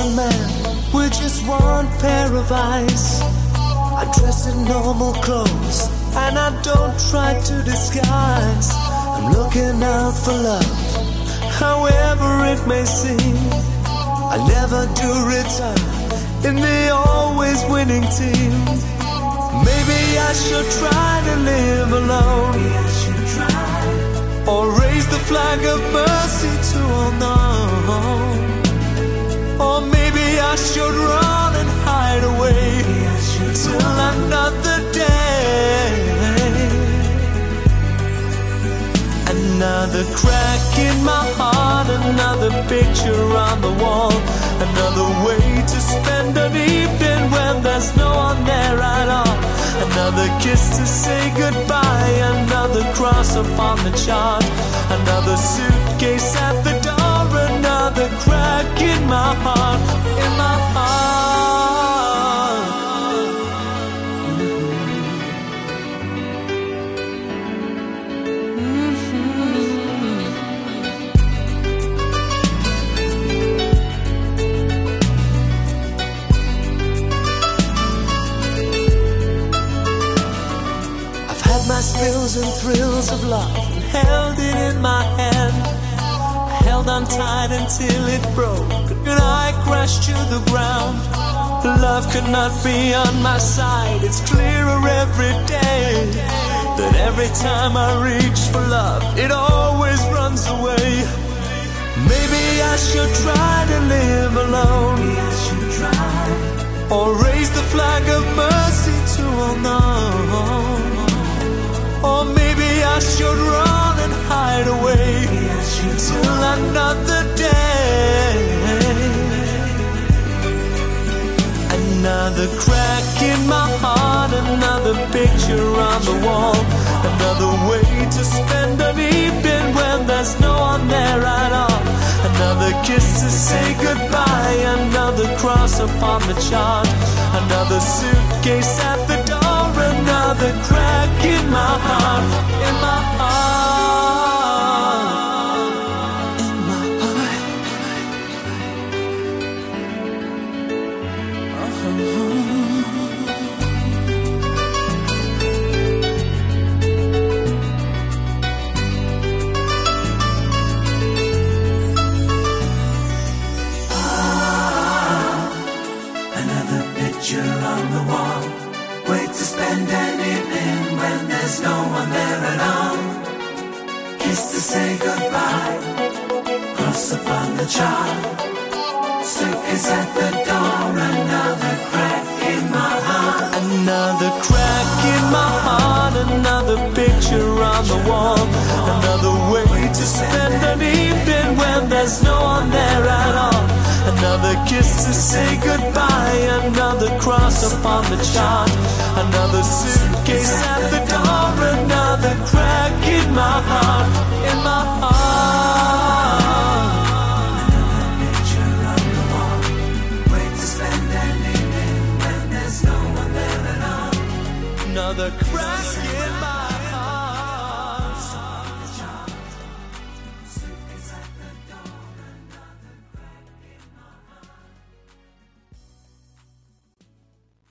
young man with just one pair of eyes. I dress in normal clothes and I don't try to disguise. I'm looking out for love, however it may seem. I never do return in the always winning team. Maybe I should try to live alone, or raise the flag of mercy to all known. Or maybe I should run and hide away till another day. Another crack in my heart, another picture on the wall, another way to spend an evening when there's no one there at all. Another kiss to say goodbye, another cross upon the chart, another suitcase at the door, another crack in my heart, in my heart. My spills and thrills of love, and held it in my hand. I held on tight until it broke, and I crashed to the ground. Love could not be on my side. It's clearer every day that every time I reach for love, it always runs away. Maybe I should try to live alone, or raise the flag of mercy to all known. Or maybe I should run and hide away till another day. Another crack in my heart, another picture on the wall, another way to spend an evening when there's no one there at all. Another kiss to say goodbye, another cross upon the chart, another suitcase at the door, another crack in my heart, in my heart, in my heart. Another picture on the wall, way to spend an evening when there's no one there at all. Kiss to say goodbye, cross upon the chart, suitcase at the door, another crack in my heart. Another crack in my heart, another picture on the wall, another way to spend an evening when there's no one there at all. Another kiss to say goodbye, another cross upon the chart, another suitcase at the door.